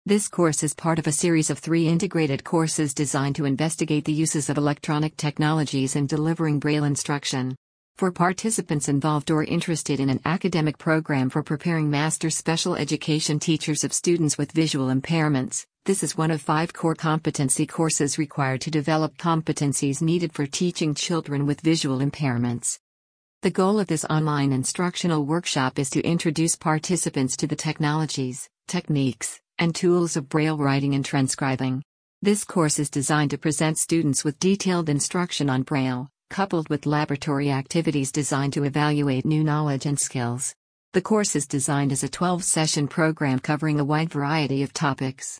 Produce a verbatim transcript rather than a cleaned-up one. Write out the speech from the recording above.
This course is part of a series of three integrated courses designed to investigate the uses of electronic technologies in delivering Braille instruction. For participants involved or interested in an academic program for preparing master special education teachers of students with visual impairments, this is one of five core competency courses required to develop competencies needed for teaching children with visual impairments. The goal of this online instructional workshop is to introduce participants to the technologies, techniques, and tools of Braille writing and transcribing. This course is designed to present students with detailed instruction on Braille, coupled with laboratory activities designed to evaluate new knowledge and skills. The course is designed as a twelve-session program covering a wide variety of topics.